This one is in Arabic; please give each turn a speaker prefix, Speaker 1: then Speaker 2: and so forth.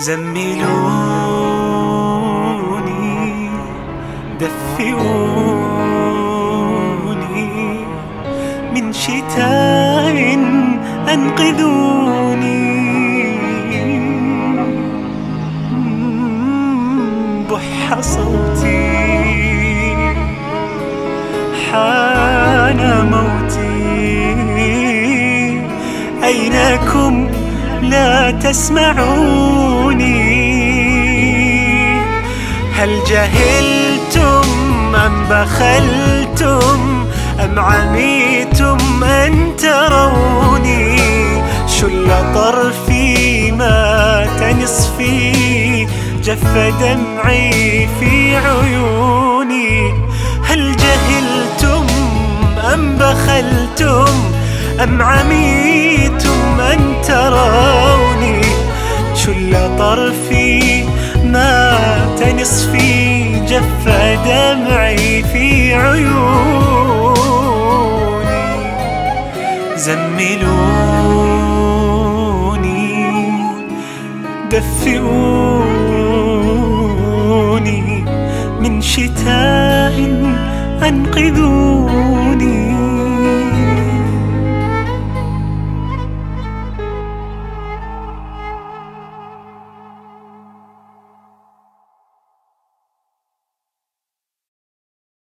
Speaker 1: زملوني دفئوني من شتاء أنقذوني بح صوتي حان موتي أينكم لا تسمعوني هل جهلتم أم بخلتم أم عميتم أن تروني شل طرفي مات نصفي جف دمعي في عيوني هل جهلتم أم بخلتم أم عميتم أن تروني شل طرفي مات نصفي جف دمعي في عيوني زملوني دفئوني من شتاء أنقذوني